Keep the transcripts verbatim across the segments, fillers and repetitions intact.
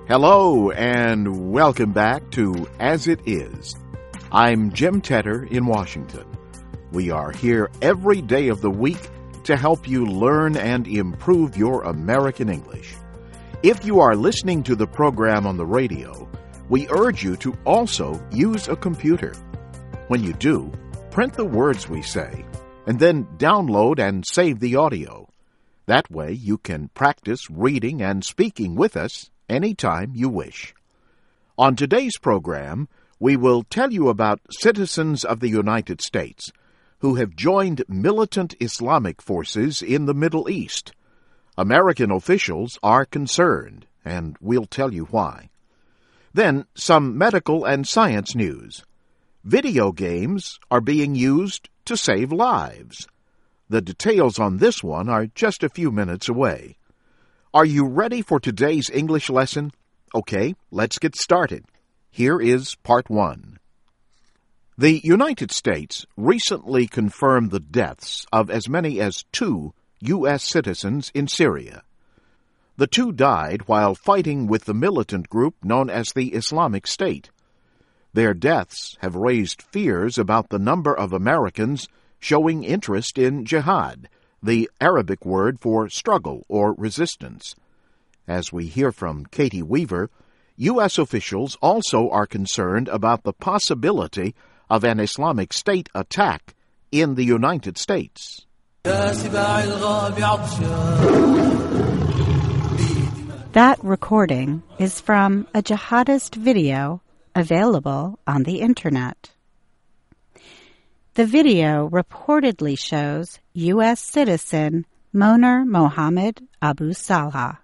Hello and welcome back to As It Is. I'm Jim Tedder in Washington. We are here every day of the week to help you learn and improve your American English. If you are listening to the program on the radio, we urge you to also use a computer. When you do, print the words we say, and then download and save the audio. That way you can practice reading and speaking with us anytime you wish. On today's program, we will tell you about citizens of the United States who have joined militant Islamic forces in the Middle East. American officials are concerned, and we'll tell you why. Then, some medical and science news. Video games are being used to save lives. The details on this one are just a few minutes away. Are you ready for today's English lesson? Okay, let's get started. Here is part one. The United States recently confirmed the deaths of as many as two U S citizens in Syria. The two died while fighting with the militant group known as the Islamic State. Their deaths have raised fears about the number of Americans showing interest in jihad, the Arabic word for struggle or resistance. As we hear from Katie Weaver, U S officials also are concerned about the possibility of an Islamic State attack in the United States. That recording is from a jihadist video available on the Internet. The video reportedly shows U S citizen Moner Mohammed Abu Salha.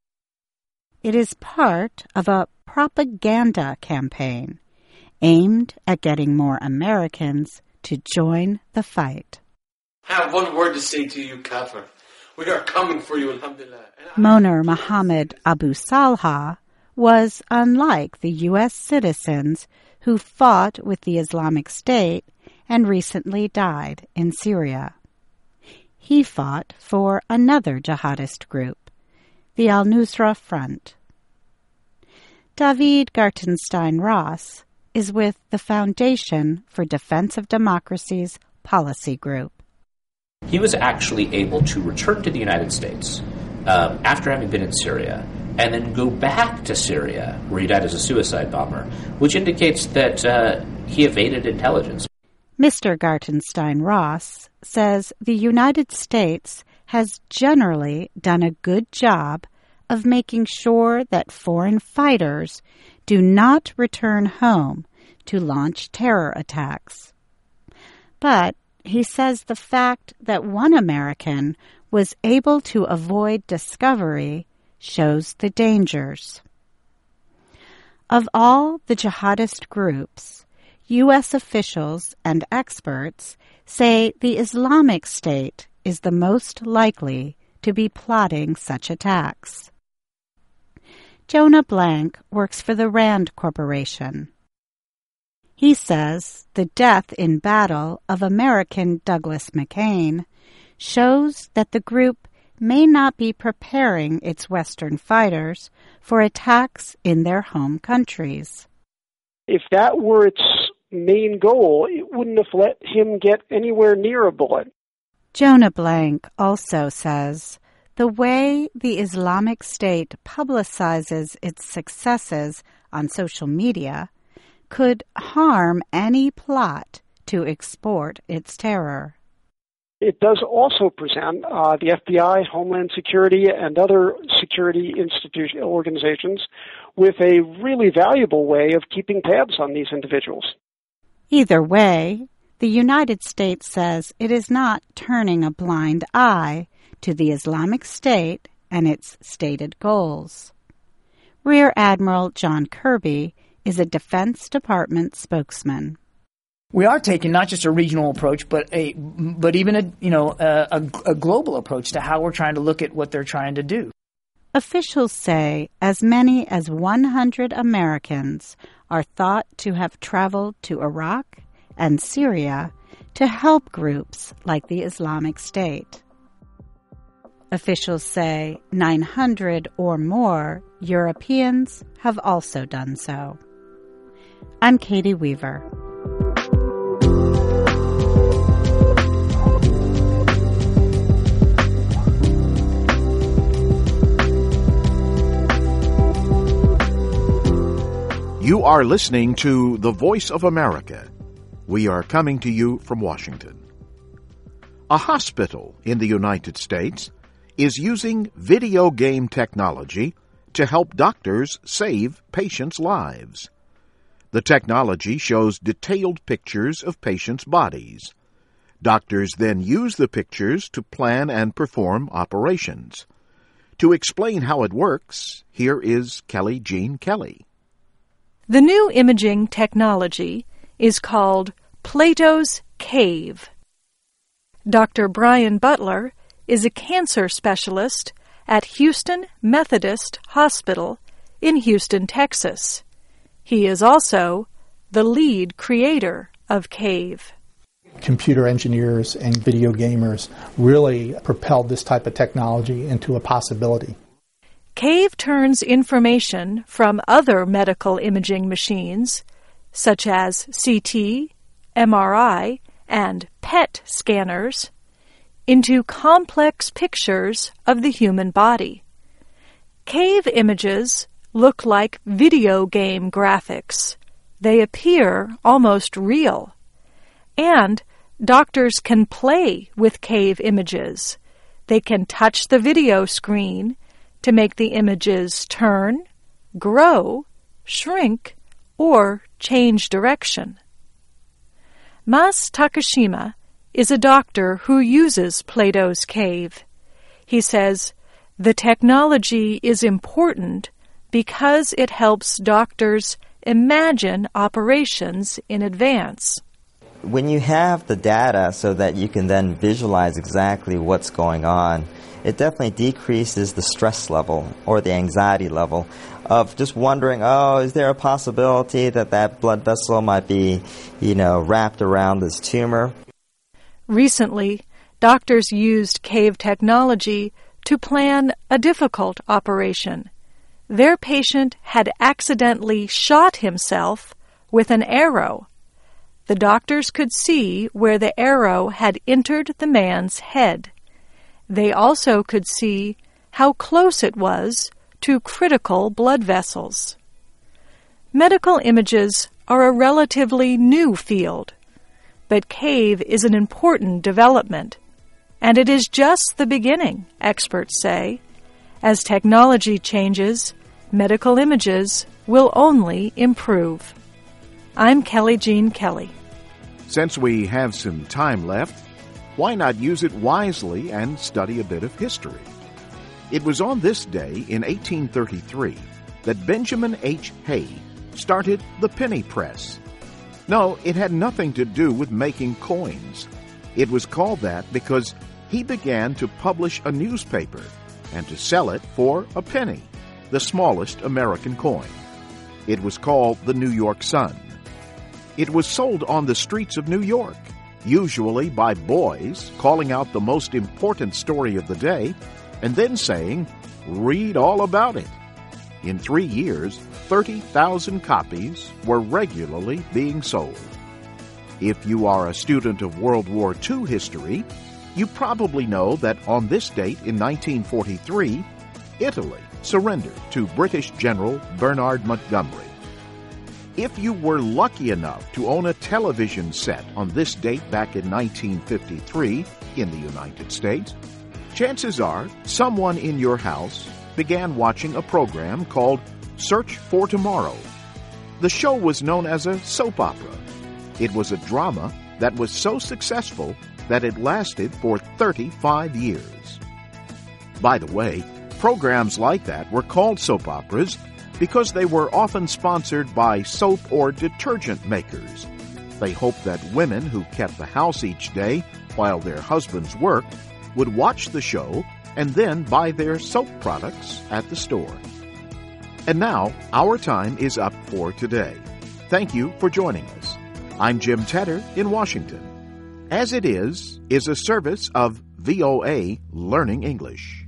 It is part of a propaganda campaign aimed at getting more Americans to join the fight. I have one word to say to you, Kafir. We are coming for you, alhamdulillah. Moner Mohammed Abu Salha was unlike the U S citizens who fought with the Islamic State and recently died in Syria. He fought for another jihadist group, the Al-Nusra Front. David Gartenstein Ross is with the Foundation for Defense of Democracy's policy group. He was actually able to return to the United States um, after having been in Syria and then go back to Syria, where he died as a suicide bomber, which indicates that uh, he evaded intelligence. Mister Gartenstein Ross says the United States has generally done a good job of making sure that foreign fighters do not return home to launch terror attacks. But he says the fact that one American was able to avoid discovery shows the dangers. Of all the jihadist groups, U S officials and experts say the Islamic State is the most likely to be plotting such attacks. Jonah Blank works for the RAND Corporation. He says the death in battle of American Douglas McCain shows that the group may not be preparing its Western fighters for attacks in their home countries. If that were its main goal, it wouldn't have let him get anywhere near a bullet. Jonah Blank also says the way the Islamic State publicizes its successes on social media could harm any plot to export its terror. It does also present uh, the F B I, Homeland Security, and other security institution organizations with a really valuable way of keeping tabs on these individuals. Either way, the United States says it is not turning a blind eye to the Islamic State and its stated goals. Rear Admiral John Kirby is a Defense Department spokesman. We are taking not just a regional approach, but a but even a you know a, a, a global approach to how we're trying to look at what they're trying to do. Officials say as many as one hundred Americans are thought to have traveled to Iraq and Syria to help groups like the Islamic State. Officials say nine hundred or more Europeans have also done so. I'm Katie Weaver. You are listening to The Voice of America. We are coming to you from Washington. A hospital in the United States is using video game technology to help doctors save patients' lives. The technology shows detailed pictures of patients' bodies. Doctors then use the pictures to plan and perform operations. To explain how it works, here is Kelly Jean Kelly. The new imaging technology is called Plato's Cave. Doctor Brian Butler is a cancer specialist at Houston Methodist Hospital in Houston, Texas. He is also the lead creator of Cave. Computer engineers and video gamers really propelled this type of technology into a possibility. Cave turns information from other medical imaging machines, such as C T, M R I, and P E T scanners, into complex pictures of the human body. Cave images look like video game graphics. They appear almost real. And doctors can play with Cave images. They can touch the video screen to make the images turn, grow, shrink, or change direction. Mas Takashima is a doctor who uses Plato's Cave. He says, the technology is important because it helps doctors imagine operations in advance. When you have the data so that you can then visualize exactly what's going on, it definitely decreases the stress level or the anxiety level of just wondering, oh, is there a possibility that that blood vessel might be, you know, wrapped around this tumor? Recently, doctors used Cave technology to plan a difficult operation. Their patient had accidentally shot himself with an arrow. The doctors could see where the arrow had entered the man's head. They also could see how close it was to critical blood vessels. Medical images are a relatively new field, but Cave is an important development, and it is just the beginning, experts say. As technology changes, medical images will only improve. I'm Kelly Jean Kelly. Since we have some time left, why not use it wisely and study a bit of history? It was on this day in eighteen thirty-three that Benjamin H. Hay started the penny press. No, it had nothing to do with making coins. It was called that because he began to publish a newspaper and to sell it for a penny, the smallest American coin. It was called the New York Sun. It was sold on the streets of New York, usually by boys calling out the most important story of the day and then saying, "Read all about it." In three years, thirty thousand copies were regularly being sold. If you are a student of World War Two history, you probably know that on this date in nineteen forty-three, Italy surrendered to British General Bernard Montgomery. If you were lucky enough to own a television set on this date back in nineteen fifty-three in the United States, chances are someone in your house began watching a program called Search for Tomorrow. The show was known as a soap opera. It was a drama that was so successful that it lasted for thirty-five years. By the way, programs like that were called soap operas because they were often sponsored by soap or detergent makers. They hoped that women who kept the house each day while their husbands worked would watch the show and then buy their soap products at the store. And now, our time is up for today. Thank you for joining us. I'm Jim Tedder in Washington. As It Is is a service of V O A Learning English.